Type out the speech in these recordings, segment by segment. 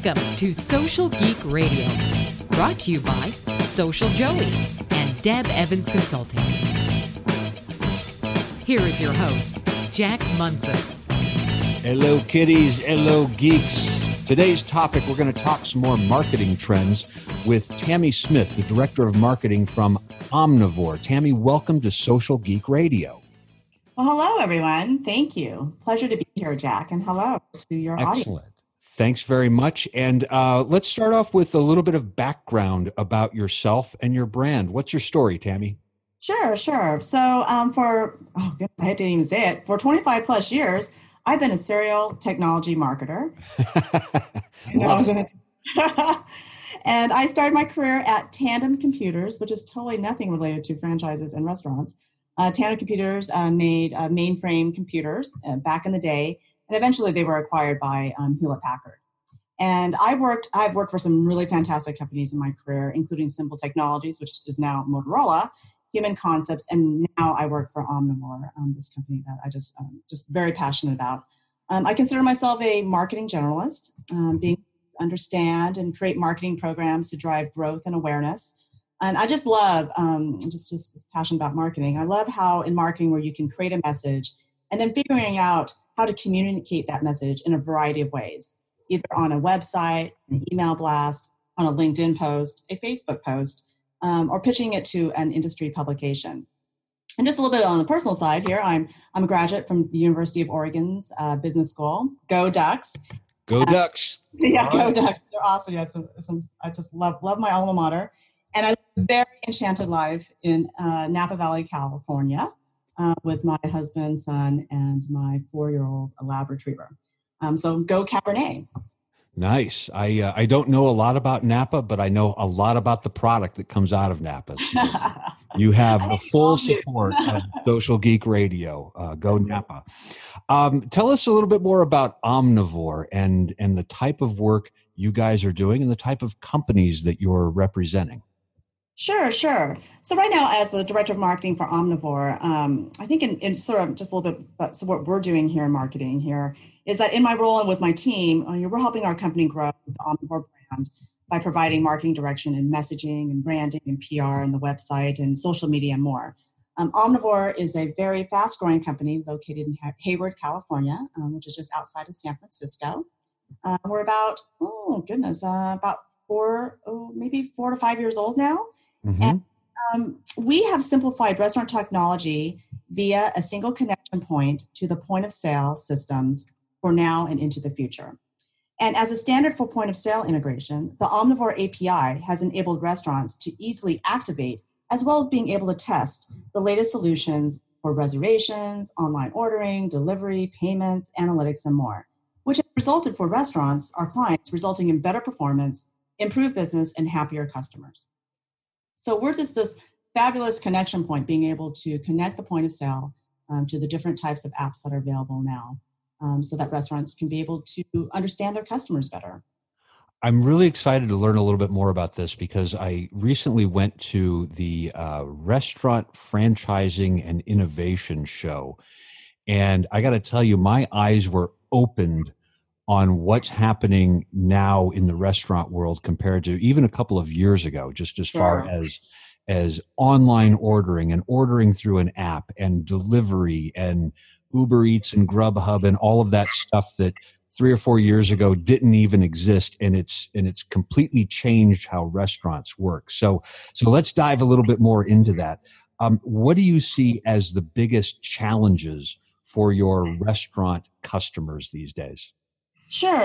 Welcome to Social Geek Radio, brought to you by Social Joey and Deb Evans Consulting. Here is your host, Jack Munson. Hello, kiddies. Hello, geeks. Today's topic, we're going to talk some more marketing trends with Tammy Smith, the Director of Marketing from Omnivore. Tammy, welcome to Social Geek Radio. Well, hello, everyone. Thank you. Pleasure to be here, Jack, and hello to your audience. Excellent. Thanks very much. And let's start off with a little bit of background about yourself and your brand. What's your story, Tammy? Sure. So I didn't even say it, for 25 plus years, I've been a serial technology marketer. And I started my career at Tandem Computers, which is totally nothing related to franchises and restaurants. Tandem Computers made mainframe computers back in the day, and eventually they were acquired by Hewlett-Packard. And I've worked for some really fantastic companies in my career, including Simple Technologies, which is now Motorola, Human Concepts, and now I work for Omnivore, this company that I just very passionate about. I consider myself a marketing generalist, being understand and create marketing programs to drive growth and awareness. And I just love just this passion about marketing. I love how in marketing where you can create a message and then figuring out how to communicate that message in a variety of ways, either on a website, an email blast, on a LinkedIn post, a Facebook post, or pitching it to an industry publication. And just a little bit on the personal side here, I'm a graduate from the University of Oregon's Business School. Go Ducks! Go Ducks! Yeah, go Ducks! They're awesome. Yeah, I just love my alma mater, and I live a very enchanted life in Napa Valley, California, with my husband, son, and my 4-year-old lab retriever. So go Cabernet. Nice. I don't know a lot about Napa, but I know a lot about the product that comes out of Napa. So you have the full support of Social Geek Radio. Go Napa. Tell us a little bit more about Omnivore and the type of work you guys are doing and the type of companies that you're representing. Sure. So right now, as the Director of Marketing for Omnivore, I think in sort of just a little bit about what we're doing here in marketing here is that in my role and with my team, we're helping our company grow the Omnivore brand by providing marketing direction and messaging and branding and PR and the website and social media and more. Omnivore is a very fast-growing company located in Hayward, California, which is just outside of San Francisco. We're about, about 4 to 5 years old now. Mm-hmm. And we have simplified restaurant technology via a single connection point to the point of sale systems for now and into the future. And as a standard for point of sale integration, the Omnivore API has enabled restaurants to easily activate as well as being able to test the latest solutions for reservations, online ordering, delivery, payments, analytics, and more, which has resulted for restaurants, our clients, resulting in better performance, improved business, and happier customers. So we're just this fabulous connection point, being able to connect the point of sale to the different types of apps that are available now, so that restaurants can be able to understand their customers better. I'm really excited to learn a little bit more about this because I recently went to the Restaurant Franchising and Innovation Show. And I got to tell you, my eyes were opened on what's happening now in the restaurant world compared to even a couple of years ago, just as far as online ordering and ordering through an app and delivery and Uber Eats and Grubhub and all of that stuff that 3 or 4 years ago didn't even exist, and it's completely changed how restaurants work. So let's dive a little bit more into that. What do you see as the biggest challenges for your restaurant customers these days? Sure.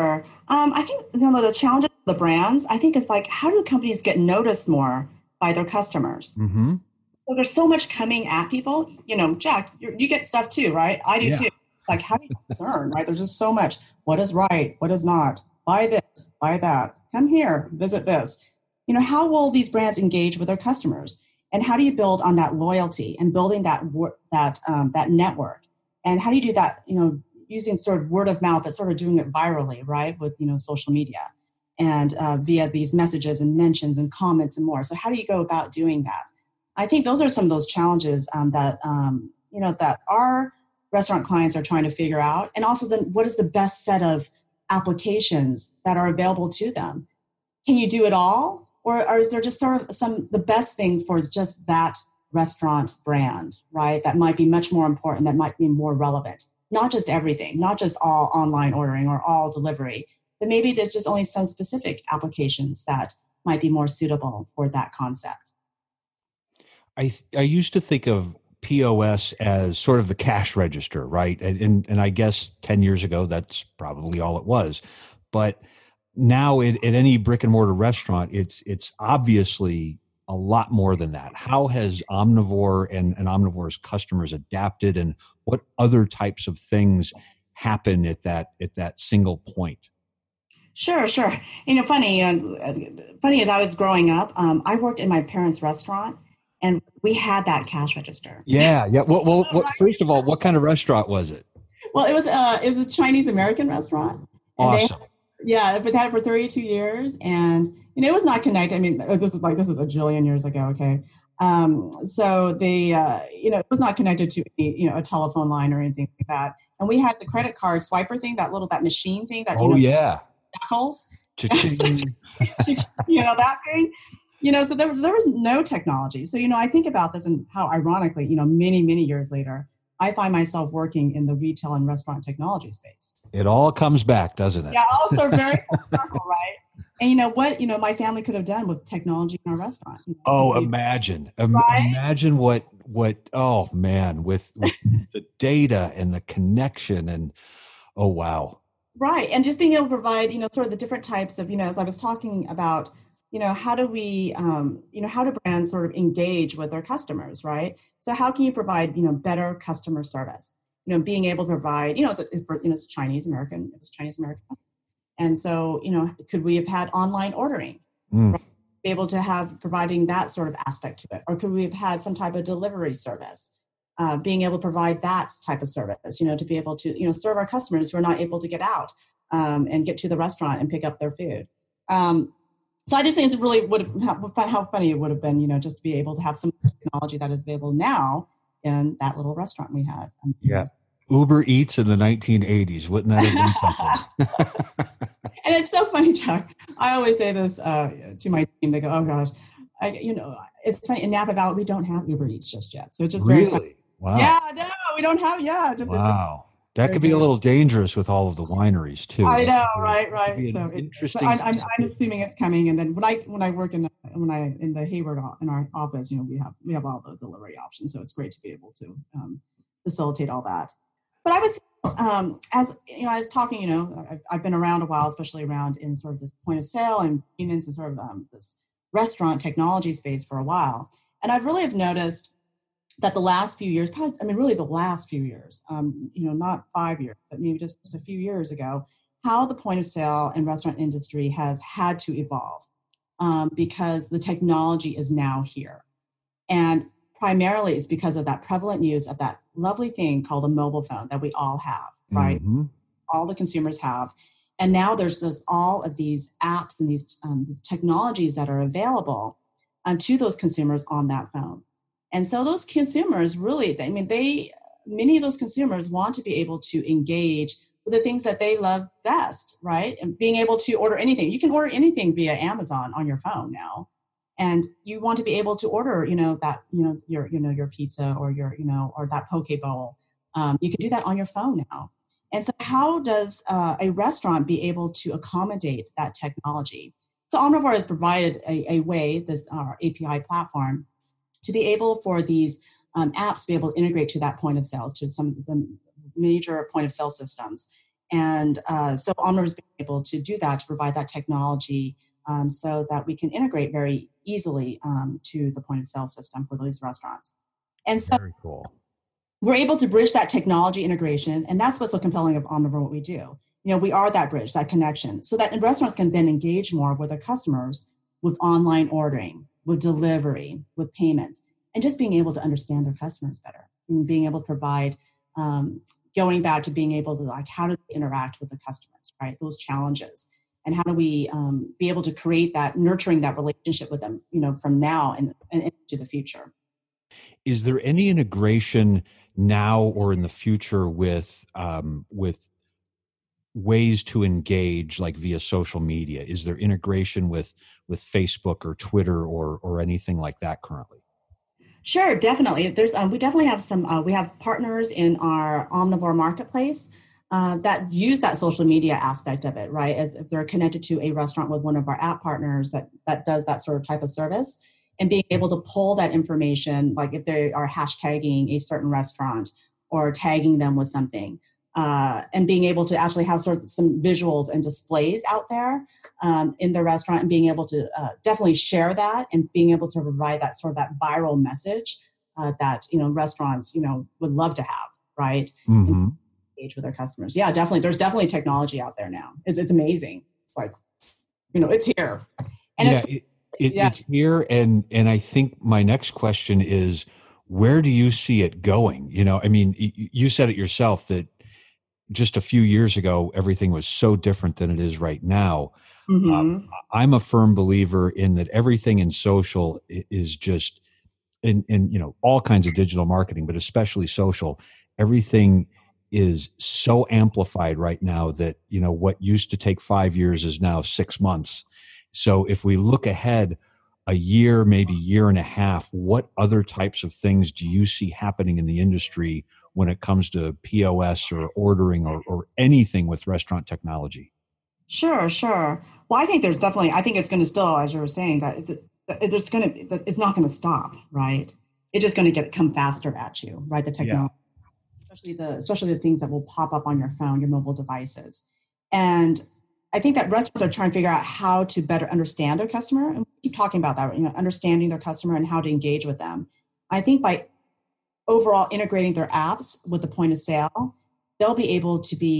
I think the challenge of the brands, I think it's like, how do companies get noticed more by their customers? Mm-hmm. So there's so much coming at people. Jack, you get stuff too, right? I do too. Like, how do you discern, right? There's just so much. What is right? What is not? Buy this, buy that. Come here, visit this. How will these brands engage with their customers? And how do you build on that loyalty and building that network? And how do you do that, using sort of word of mouth, but sort of doing it virally, right? With, social media and via these messages and mentions and comments and more. So how do you go about doing that? I think those are some of those challenges that our restaurant clients are trying to figure out. And also then what is the best set of applications that are available to them. Can you do it all? Or is there just sort of the best things for just that restaurant brand, right? That might be much more important, that might be more relevant. Not just everything, not just all online ordering or all delivery, but maybe there's just only some specific applications that might be more suitable for that concept. I used to think of POS as sort of the cash register, right? And I guess 10 years ago, that's probably all it was. But now at any brick and mortar restaurant, it's obviously a lot more than that. How has Omnivore and Omnivore's customers adapted, and what other types of things happen at that single point? Sure. Funny as I was growing up, I worked in my parents' restaurant, and we had that cash register. Yeah. Well, first of all, what kind of restaurant was it? Well, it was a Chinese American restaurant. Awesome. But they had it for 32 years, and it was not connected. I mean, this is a jillion years ago. Okay, so it was not connected to a telephone line or anything like that. And we had the credit card swiper thing, that machine thing that yeah, knuckles, that thing. So there was no technology. So I think about this and how ironically, many years later, I find myself working in the retail and restaurant technology space. It all comes back, doesn't it? Yeah, also very full circle, right? And what my family could have done with technology in our restaurant. Imagine what oh man, with the data and the connection, and oh wow. Right, and just being able to provide sort of the different types of as I was talking about how do we how do brands sort of engage with their customers, right? So how can you provide better customer service? Being able to provide it's Chinese American, and so could we have had online ordering? Right? Be able to have providing that sort of aspect to it, or could we have had some type of delivery service? Being able to provide that type of service, to be able to serve our customers who are not able to get out and get to the restaurant and pick up their food. So I just think it's really how funny it would have been, just to be able to have some technology that is available now in that little restaurant we had. Yeah. Uber Eats in the 1980s. Wouldn't that have been something? And it's so funny, Jack. I always say this to my team. They go, oh gosh, it's funny. In Napa Valley, we don't have Uber Eats just yet. So it's just very funny. Wow. Yeah, no, we don't have, wow. That could be a little dangerous with all of the wineries too. I know, right. So interesting. I'm assuming it's coming. And then when I work in the Hayward in our office, we have all the delivery options. So it's great to be able to facilitate all that. But I was as I was talking, I've been around a while, especially around in sort of this point of sale and payments and sort of this restaurant technology space for a while, and I've really have noticed that the last few years, not 5 years, but maybe just a few years ago, how the point of sale and restaurant industry has had to evolve because the technology is now here. And primarily it's because of that prevalent use of that lovely thing called a mobile phone that we all have, right? Mm-hmm. All the consumers have. And now there's just all of these apps and these technologies that are available to those consumers on that phone. And so those consumers really, many of those consumers want to be able to engage with the things that they love best, right? And being able to order anything. You can order anything via Amazon on your phone now. And you want to be able to order, your pizza or or that poke bowl. You can do that on your phone now. And so how does a restaurant be able to accommodate that technology? So Omnivore has provided a way, our API platform, to be able for these apps to be able to integrate to that point of sales, to some of the major point of sale systems. And so Omnivore has been able to do that, to provide that technology so that we can integrate very easily to the point of sale system for these restaurants. And so very cool. We're able to bridge that technology integration, and that's what's so compelling of Omnivore, what we do. We are that bridge, that connection, so that restaurants can then engage more with their customers with online ordering, with delivery, with payments, and just being able to understand their customers better, and being able to provide, going back to being able to how do they interact with the customers, right? Those challenges, and how do we be able to create that, nurturing that relationship with them, from now and into the future. Is there any integration now or in the future with ways to engage, like via social media? Is there integration with Facebook or Twitter or anything like that currently? Sure, definitely. There's we definitely have some. We have partners in our Omnivore marketplace that use that social media aspect of it, right? As if they're connected to a restaurant with one of our app partners that does that sort of type of service, and being able to pull that information, like if they are hashtagging a certain restaurant or tagging them with something, and being able to actually have sort of some visuals and displays out there in the restaurant, and being able to definitely share that, and being able to provide that sort of that viral message that restaurants would love to have, right? Mm-hmm. Engage with their customers. Yeah, definitely. There's definitely technology out there now. It's amazing. It's like it's here, and it's here. And I think my next question is, where do you see it going? I mean, you said it yourself that just a few years ago, everything was so different than it is right now. Mm-hmm. I'm a firm believer in that everything in social is just in all kinds of digital marketing, but especially social. Everything is so amplified right now that what used to take 5 years is now 6 months. So if we look ahead a year, maybe year and a half, what other types of things do you see happening in the industry when it comes to POS or ordering or anything with restaurant technology? Sure. Well, I think I think it's going to still, as you were saying, that it's not going to stop, right? It's just going to come faster at you, right? The technology, especially the things that will pop up on your phone, your mobile devices. And I think that restaurants are trying to figure out how to better understand their customer. And we keep talking about that, understanding their customer and how to engage with them. I think by overall integrating their apps with the point of sale, they'll be able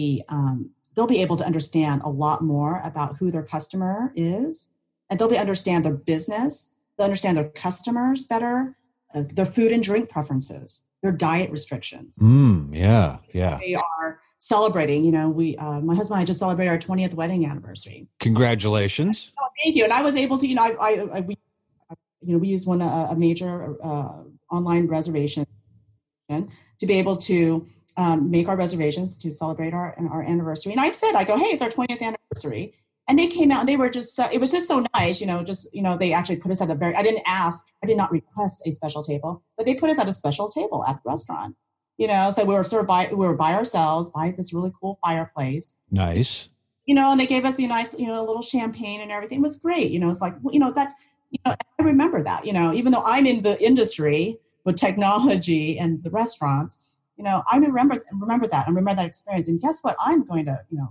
to understand a lot more about who their customer is, and they'll understand their business. They'll understand their customers better, their food and drink preferences, their diet restrictions. Yeah. They are celebrating. My husband and I just celebrated our 20th wedding anniversary. Congratulations! Oh, thank you. And I was able to, we used a major online reservation to be able to make our reservations to celebrate our anniversary. And I said, hey, it's our 20th anniversary. And they came out and they were just, it was just so nice, they actually put us at I did not request a special table, but they put us at a special table at the restaurant, so we were by ourselves, by this really cool fireplace. Nice. And they gave us a nice, a little champagne and everything. It was great. It's like, that's, I remember that, even though I'm in the industry with technology and the restaurants, I remember that. I remember that experience. And guess what? I'm going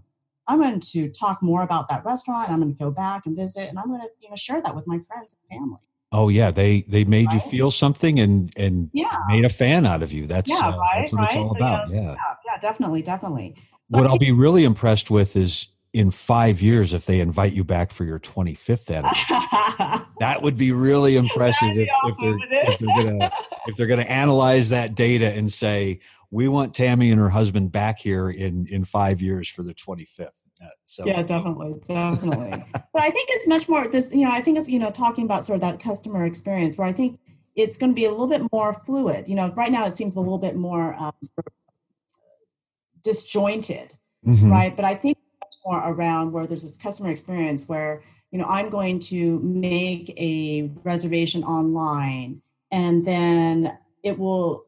to talk more about that restaurant. I'm going to go back and visit, and I'm going to share that with my friends and family. Oh yeah, they made you feel something and made a fan out of you. That's what it's all about. Yeah, definitely. So what I'll be really impressed with is in 5 years if they invite you back for your 25th anniversary. That would be really impressive if they're gonna analyze that data and say, we want Tammy and her husband back here in 5 years for the 25th. Yeah, definitely. But I think it's much more I think it's, talking about sort of that customer experience where I think it's going to be a little bit more fluid. Right now it seems a little bit more sort of disjointed, right? But I think much more around where there's this customer experience where, I'm going to make a reservation online, and then it will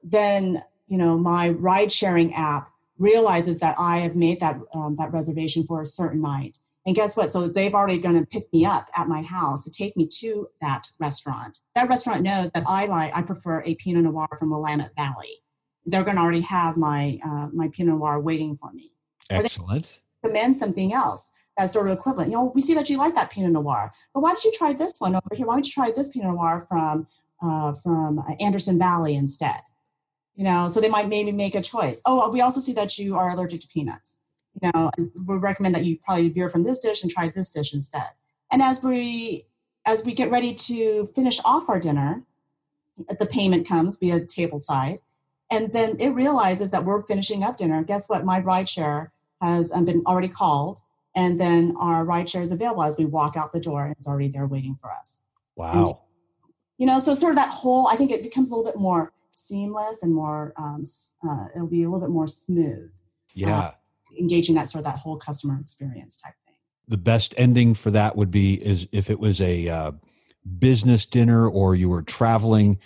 my ride sharing app realizes that I have made that reservation for a certain night. And guess what? So they've already going to pick me up at my house to take me to that restaurant. That restaurant knows that I prefer a Pinot Noir from Willamette Valley. They're going to already have my Pinot Noir waiting for me. Excellent. Or they recommend something else that's sort of equivalent. We see that you like that Pinot Noir, but why don't you try this one over here? Why don't you try this Pinot Noir from Anderson Valley instead? So they might maybe make a choice. Oh, we also see that you are allergic to peanuts. And we recommend that you probably veer from this dish and try this dish instead. And as we get ready to finish off our dinner, the payment comes via table side, and then it realizes that we're finishing up dinner. Guess what? My rideshare has been already called, and then our rideshare is available as we walk out the door, and it's already there waiting for us. Wow. And, so sort of that whole, I think it becomes a little bit more seamless and more it'll be a little bit more smooth. Yeah. engaging that sort of that whole customer experience type thing. The best ending for that would be is if it was a business dinner or you were traveling,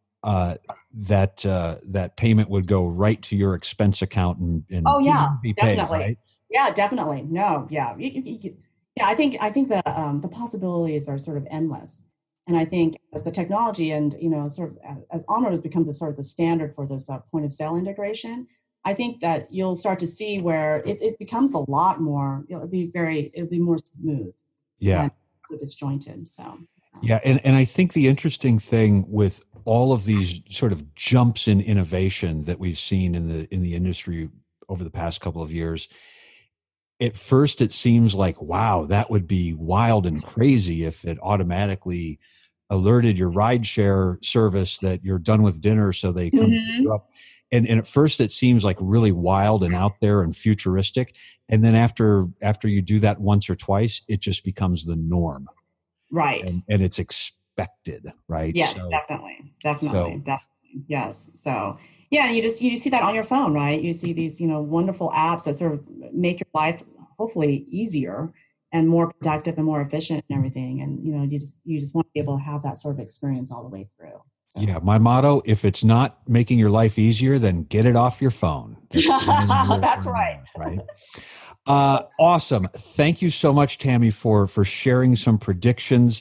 that payment would go right to your expense account and oh yeah, be definitely. Paid, right? Yeah, definitely. No, yeah. Yeah, I think the possibilities are sort of endless. And I think as the technology and, sort of as Omnivore has become the sort of the standard for this point of sale integration, I think that you'll start to see where it becomes a lot more, it'll be more smooth. Yeah. And so disjointed. So. Yeah. And I think the interesting thing with all of these sort of jumps in innovation that we've seen in the industry over the past couple of years, at first it seems like, wow, that would be wild and crazy if it automatically alerted your rideshare service that you're done with dinner so they come pick you up. And at first it seems like really wild and out there and futuristic. And then after you do that once or twice, it just becomes the norm. Right. And it's expected, right? Yes, so, definitely. Yes. So yeah, and you see that on your phone, right? You see these, wonderful apps that sort of make your life hopefully easier and more productive and more efficient and everything. And, you just want to be able to have that sort of experience all the way through. So. Yeah. My motto, if it's not making your life easier, then get it off your phone. That's right. Right. Awesome. Thank you so much, Tammy, for sharing some predictions.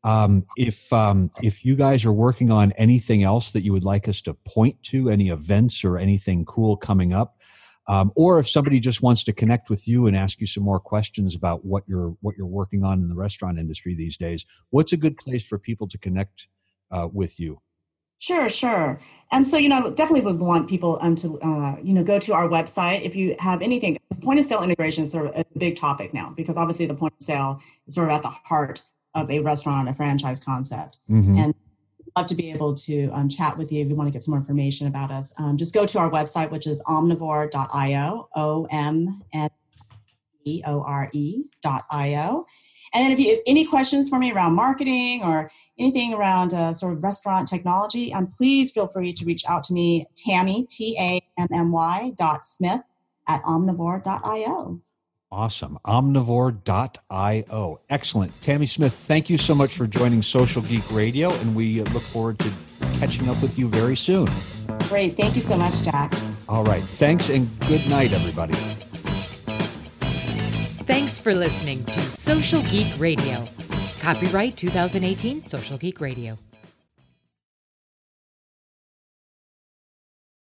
If you guys are working on anything else that you would like us to point to, any events or anything cool coming up, or if somebody just wants to connect with you and ask you some more questions about what you're working on in the restaurant industry these days, what's a good place for people to connect with you? Sure. And so, definitely would want people to, go to our website. If you have anything, point of sale integration is sort of a big topic now, because obviously the point of sale is sort of at the heart of a restaurant, a franchise concept. Mm-hmm. And I'd love to be able to chat with you if you want to get some more information about us. Just go to our website, which is omnivore.io, omnivore.io. And then if you have any questions for me around marketing or anything around sort of restaurant technology, please feel free to reach out to me, Tammy, TAMMY.Smith @omnivore.io. Awesome. Omnivore.io. Excellent. Tammy Smith, thank you so much for joining Social Geek Radio, and we look forward to catching up with you very soon. Great. Thank you so much, Jack. All right. Thanks, and good night, everybody. Thanks for listening to Social Geek Radio. Copyright 2018 Social Geek Radio.